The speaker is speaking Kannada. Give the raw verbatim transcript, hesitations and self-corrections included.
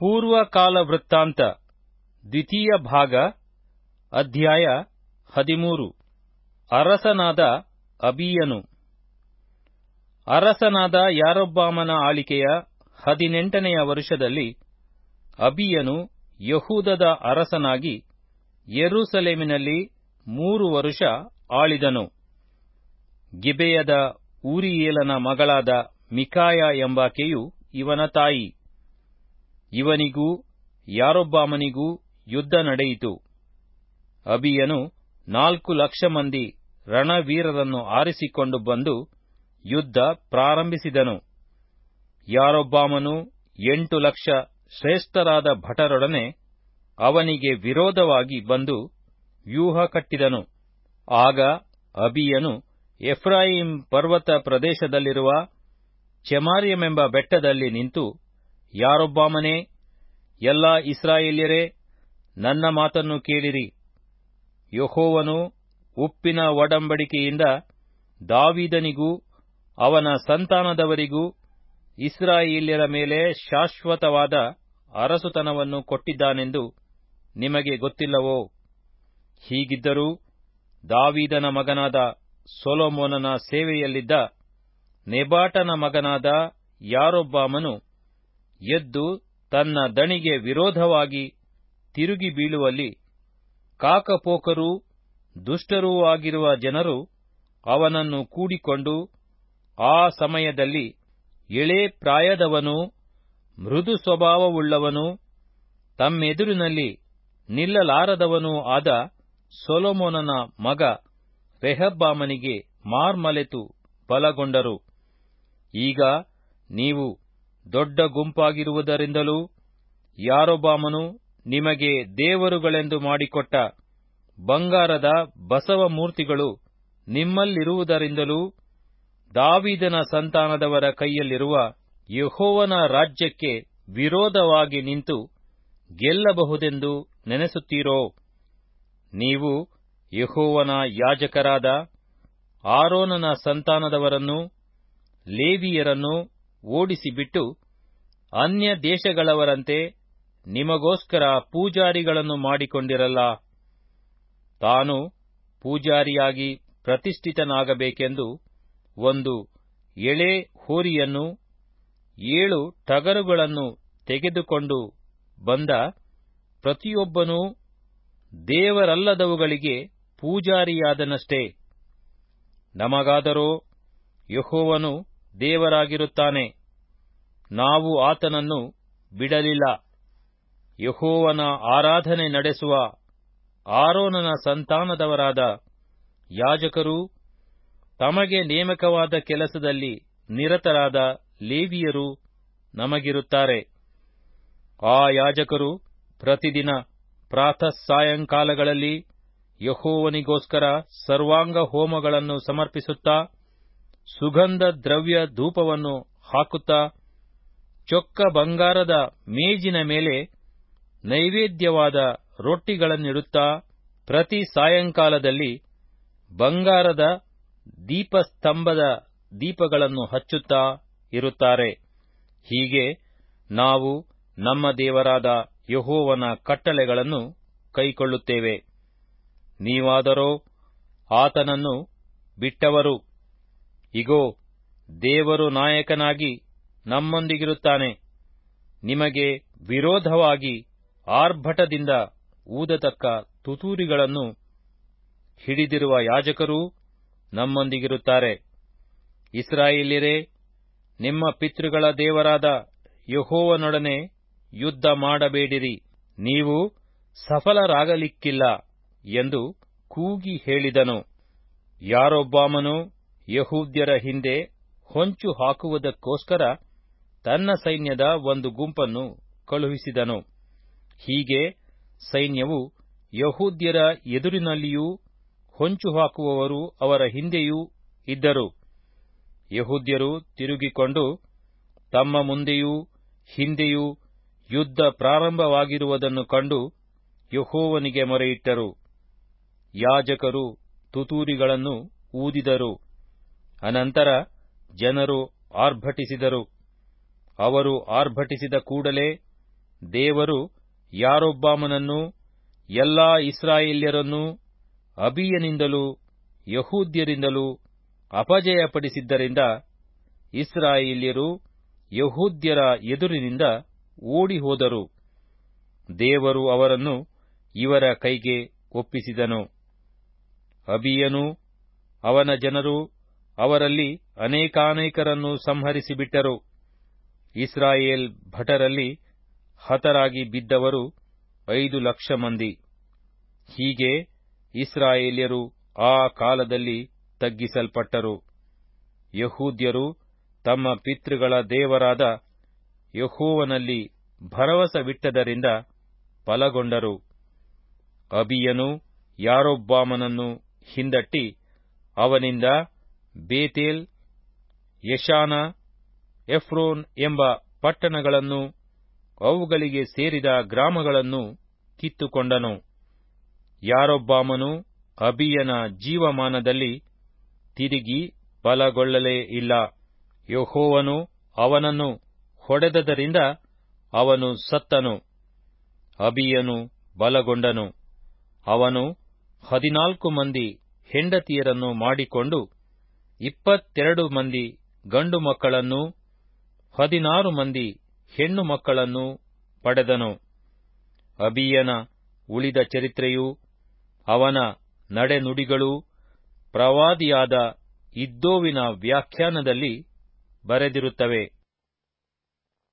ಪೂರ್ವಕಾಲ ವೃತ್ತಾಂತ ದ್ವಿತೀಯ ಭಾಗ ಅಧ್ಯಾಯ ಹದಿಮೂರು. ಅರಸನಾದ ಅಬೀಯನು. ಅರಸನಾದ ಯಾರೊಬ್ಬಾಮನ ಆಳಿಕೆಯ ಹದಿನೆಂಟನೆಯ ವರುಷದಲ್ಲಿ ಅಬೀಯನು ಯಹೂದದ ಅರಸನಾಗಿ ಯೆರೂಸಲೇಮಿನಲ್ಲಿ ಮೂರು ವರುಷ ಆಳಿದನು. ಗಿಬೆಯದ ಊರಿಯೇಲನ ಮಗಳಾದ ಮಿಕಾಯ ಎಂಬಾಕೆಯು ಇವನ ತಾಯಿ. ಇವನಿಗೂ ಯಾರೊಬ್ಬಾಮನಿಗೂ ಯುದ್ಧ ನಡೆಯಿತು. ಅಬೀಯನು ನಾಲ್ಕು ಲಕ್ಷ ಮಂದಿ ರಣವೀರರನ್ನು ಆರಿಸಿಕೊಂಡು ಬಂದು ಯುದ್ಧ ಪ್ರಾರಂಭಿಸಿದನು. ಯಾರೊಬ್ಬಾಮನು ಎಂಟು ಲಕ್ಷ ಶ್ರೇಷ್ಠರಾದ ಭಟರೊಡನೆ ಅವನಿಗೆ ವಿರೋಧವಾಗಿ ಬಂದು ವ್ಯೂಹ ಕಟ್ಟಿದನು. ಆಗ ಅಬೀಯನು ಎಫ್ರಾಯೀಮ್ ಪರ್ವತ ಪ್ರದೇಶದಲ್ಲಿರುವ ಚೆಮಾರ್ಯಮೆಂಬ ಬೆಟ್ಟದಲ್ಲಿ ನಿಂತು, ಯಾರೊಬ್ಬಾಮನೇ, ಎಲ್ಲಾ ಇಸ್ರಾಯೇಲ್ಯರೇ, ನನ್ನ ಮಾತನ್ನು ಕೇಳಿರಿ. ಯೆಹೋವನು ಉಪ್ಪಿನ ಒಡಂಬಡಿಕೆಯಿಂದ ದಾವೀದನಿಗೂ ಅವನ ಸಂತಾನದವರಿಗೂ ಇಸ್ರಾಯೇಲ್ಯರ ಮೇಲೆ ಶಾಶ್ವತವಾದ ಅರಸುತನವನ್ನು ಕೊಟ್ಟಿದ್ದಾನೆಂದು ನಿಮಗೆ ಗೊತ್ತಿಲ್ಲವೋ? ಹೀಗಿದ್ದರೂ ದಾವೀದನ ಮಗನಾದ ಸೊಲೊಮೋನನ ಸೇವೆಯಲ್ಲಿದ್ದ ನೆಬಾಟನ ಮಗನಾದ ಯಾರೊಬ್ಬಾಮನು ಎದ್ದು ತನ್ನ ದಣಿಗೆ ವಿರೋಧವಾಗಿ ತಿರುಗಿ ಬೀಳುವಲ್ಲಿ ಕಾಕಪೋಕರೂ ದುಷ್ಟರೂ ಆಗಿರುವ ಜನರು ಅವನನ್ನು ಕೂಡಿಕೊಂಡು, ಆ ಸಮಯದಲ್ಲಿ ಎಳೇ ಪ್ರಾಯದವನೂ ಮೃದು ಸ್ವಭಾವವುಳ್ಳವನೂ ತಮ್ಮೆದುರಿನಲ್ಲಿ ನಿಲ್ಲಲಾರದವನೂ ಆದ ಸೊಲೊಮೋನನ ಮಗ ರೆಹಬ್ಬಾಮನಿಗೆ ಮಾರ್ಮಲೆತು ಬಲಗೊಂಡರು. ಈಗ ನೀವು ದೊಡ್ಡ ಗುಂಪಾಗಿರುವುದರಿಂದಲೂ ಯಾರೊಬ್ಬಾಮನು ನಿಮಗೆ ದೇವರುಗಳೆಂದು ಮಾಡಿಕೊಟ್ಟ ಬಂಗಾರದ ಬಸವ ಮೂರ್ತಿಗಳು ನಿಮ್ಮಲ್ಲಿರುವುದರಿಂದಲೂ ದಾವೀದನ ಸಂತಾನದವರ ಕೈಯಲ್ಲಿರುವ ಯೆಹೋವನ ರಾಜ್ಯಕ್ಕೆ ವಿರೋಧವಾಗಿ ನಿಂತು ಗೆಲ್ಲಬಹುದೆಂದು ನೆನೆಸುತ್ತೀರೋ? ನೀವು ಯೆಹೋವನ ಯಾಜಕರಾದ ಆರೋನನ ಸಂತಾನದವರನ್ನೂ ಲೇವಿಯರನ್ನೂ ಓಡಿಸಿಬಿಟ್ಟು ಅನ್ಯ ದೇಶಗಳವರಂತೆ ನಿಮಗೋಸ್ಕರ ಪೂಜಾರಿಗಳನ್ನು ಮಾಡಿಕೊಂಡಿರಲ್ಲ. ತಾನು ಪೂಜಾರಿಯಾಗಿ ಪ್ರತಿಷ್ಠಿತನಾಗಬೇಕೆಂದು ಒಂದು ಎಳೆ ಹೋರಿಯನ್ನೂ ಏಳು ಟಗರುಗಳನ್ನು ತೆಗೆದುಕೊಂಡು ಬಂದ ಪ್ರತಿಯೊಬ್ಬನೂ ದೇವರಲ್ಲದವುಗಳಿಗೆ ಪೂಜಾರಿಯಾದನಷ್ಟೇ. ನಮಗಾದರೋ ಯೆಹೋವನು ದೇವರಾಗಿರುತ್ತಾನೆ, ನಾವು ಆತನನ್ನು ಬಿಡಲಿಲ್ಲ. ಯೆಹೋವನ ಆರಾಧನೆ ನಡೆಸುವ ಆರೋನನ ಸಂತಾನದವರಾದ ಯಾಜಕರೂ ತಮಗೆ ನೇಮಕವಾದ ಕೆಲಸದಲ್ಲಿ ನಿರತರಾದ ಲೇವಿಯರೂ ನಮಗಿರುತ್ತಾರೆ. ಆ ಯಾಜಕರು ಪ್ರತಿದಿನ ಪ್ರಾತಃ ಸಾಯಂಕಾಲಗಳಲ್ಲಿ ಯೆಹೋವನಿಗೋಸ್ಕರ ಸರ್ವಾಂಗ ಹೋಮಗಳನ್ನು ಸಮರ್ಪಿಸುತ್ತಾ, ಸುಗಂಧ ದ್ರವ್ಯ ಧೂಪವನ್ನು ಹಾಕುತ್ತಾ, ಚೊಕ್ಕ ಬಂಗಾರದ ಮೇಜಿನ ಮೇಲೆ ನೈವೇದ್ಯವಾದ ರೊಟ್ಟಿಗಳನ್ನಿಡುತ್ತಾ, ಪ್ರತಿ ಸಾಯಂಕಾಲದಲ್ಲಿ ಬಂಗಾರದ ದೀಪಸ್ತಂಭದ ದೀಪಗಳನ್ನು ಹಚ್ಚುತ್ತಾ ಇರುತ್ತಾರೆ. ಹೀಗೆ ನಾವು ನಮ್ಮ ದೇವರಾದ ಯೆಹೋವನ ಕಟ್ಟಳೆಗಳನ್ನು ಕೈಕೊಳ್ಳುತ್ತೇವೆ. ನೀವಾದರೋ ಆತನನ್ನು ಬಿಟ್ಟವರು. ಇಗೋ, ದೇವರು ನಾಯಕನಾಗಿ ನಮ್ಮೊಂದಿಗಿರುತ್ತಾನೆ. ನಿಮಗೆ ವಿರೋಧವಾಗಿ ಆರ್ಭಟದಿಂದ ಊದತಕ್ಕ ತುತ್ತೂರಿಗಳನ್ನು ಹಿಡಿದಿರುವ ಯಾಜಕರೂ ನಮ್ಮೊಂದಿಗಿರುತ್ತಾರೆ. ಇಸ್ರಾಯೇಲ್ಯರೇ, ನಿಮ್ಮ ಪಿತೃಗಳ ದೇವರಾದ ಯೆಹೋವನೊಡನೆ ಯುದ್ಧ ಮಾಡಬೇಡಿರಿ, ನೀವು ಸಫಲರಾಗಲಿಕ್ಕಿಲ್ಲ ಎಂದು ಕೂಗಿ ಹೇಳಿದನು. ಯಾರೊಬ್ಬಾಮನು ಯೆಹೂದ್ಯರ ಹಿಂದೆ ಹೊಂಚು ಹಾಕುವುದಕ್ಕೋಸ್ಕರ ತನ್ನ ಸೈನ್ಯದ ಒಂದು ಗುಂಪನ್ನು ಕಳುಹಿಸಿದನು. ಹೀಗೆ ಸೈನ್ಯವು ಯೆಹೂದ್ಯರ ಎದುರಿನಲ್ಲಿಯೂ ಹೊಂಚು ಹಾಕುವವರು ಅವರ ಹಿಂದೆಯೂ ಇದ್ದರು. ಯೆಹೂದ್ಯರು ತಿರುಗಿಕೊಂಡು ತಮ್ಮ ಮುಂದೆಯೂ ಹಿಂದೆಯೂ ಯುದ್ಧ ಪ್ರಾರಂಭವಾಗಿರುವುದನ್ನು ಕಂಡು ಯೆಹೋವನಿಗೆ ಮೊರೆಯಿಟ್ಟರು. ಯಾಜಕರು ತುತ್ತೂರಿಗಳನ್ನು ಊದಿದರು. ಅನಂತರ ಜನರು ಆರ್ಭಟಿಸಿದರು. ಅವರು ಆರ್ಭಟಿಸಿದ ಕೂಡಲೇ ದೇವರು ಯಾರೊಬ್ಬಾಮನನ್ನೂ ಎಲ್ಲಾ ಇಸ್ರಾಯೇಲ್ಯರನ್ನೂ ಅಬೀಯನಿಂದಲೂ ಯಹೂದ್ಯರಿಂದಲೂ ಅಪಜಯಪಡಿಸಿದ್ದರಿಂದ ಇಸ್ರಾಯೇಲ್ಯರು ಯಹೂದ್ಯರ ಎದುರಿನಿಂದ ಓಡಿಹೋದರು. ದೇವರು ಅವರನ್ನು ಇವರ ಕೈಗೆ ಒಪ್ಪಿಸಿದನು. ಅಬೀಯನೂ ಅವನ ಜನರು ಅವರಲ್ಲಿ ಅನೇಕಾನೇಕರನ್ನು ಸಂಹರಿಸಿಬಿಟ್ಟರು. ಇಸ್ರಾಯೇಲ್ ಭಟರಲ್ಲಿ ಹತರಾಗಿ ಬಿದ್ದವರು ಐದು ಲಕ್ಷ ಮಂದಿ. ಹೀಗೆ ಇಸ್ರಾಯೇಲ್ಯರು ಆ ಕಾಲದಲ್ಲಿ ತಗ್ಗಿಸಲ್ಪಟ್ಟರು. ಯಹೂದ್ಯರು ತಮ್ಮ ಪಿತೃಗಳ ದೇವರಾದ ಯೆಹೋವನಲ್ಲಿ ಭರವಸವಿಟ್ಟದರಿಂದ ಫಲಗೊಂಡರು. ಅಬೀಯನು ಯಾರೊಬ್ಬಾಮನನ್ನು ಹಿಂದಟ್ಟಿ ಅವನಿಂದ ಬೇತೇಲ್, ಯೆಷಾನ, ಎಫ್ರೋನ್ ಎಂಬ ಪಟ್ಟಣಗಳನ್ನೂ ಅವುಗಳಿಗೆ ಸೇರಿದ ಗ್ರಾಮಗಳನ್ನೂ ಕಿತ್ತುಕೊಂಡನು. ಯಾರೊಬ್ಬಾಮನು ಅಬೀಯನ ಜೀವಮಾನದಲ್ಲಿ ತಿರುಗಿ ಬಲಗೊಳ್ಳಲೇ ಇಲ್ಲ. ಯೆಹೋವನು ಅವನನ್ನು ಹೊಡೆದದರಿಂದ ಅವನು ಸತ್ತನು. ಅಬೀಯನು ಬಲಗೊಂಡನು. ಅವನು ಹದಿನಾಲ್ಕು ಮಂದಿ ಹೆಂಡತಿಯರನ್ನು ಮಾಡಿಕೊಂಡು ಇಪ್ಪತ್ತೆರಡು ಮಂದಿ ಗಂಡು ಮಕ್ಕಳನ್ನೂ ಹದಿನಾರು ಮಂದಿ ಹೆಣ್ಣು ಮಕ್ಕಳನ್ನೂ ಪಡೆದನು. ಅಬೀಯನ ಉಳಿದ ಚರಿತ್ರೆಯೂ ಅವನ ನಡೆನುಡಿಗಳೂ ಪ್ರವಾದಿಯಾದ ಇದ್ದೋವಿನ ವ್ಯಾಖ್ಯಾನದಲ್ಲಿ ಬರೆದಿರುತ್ತವೆ.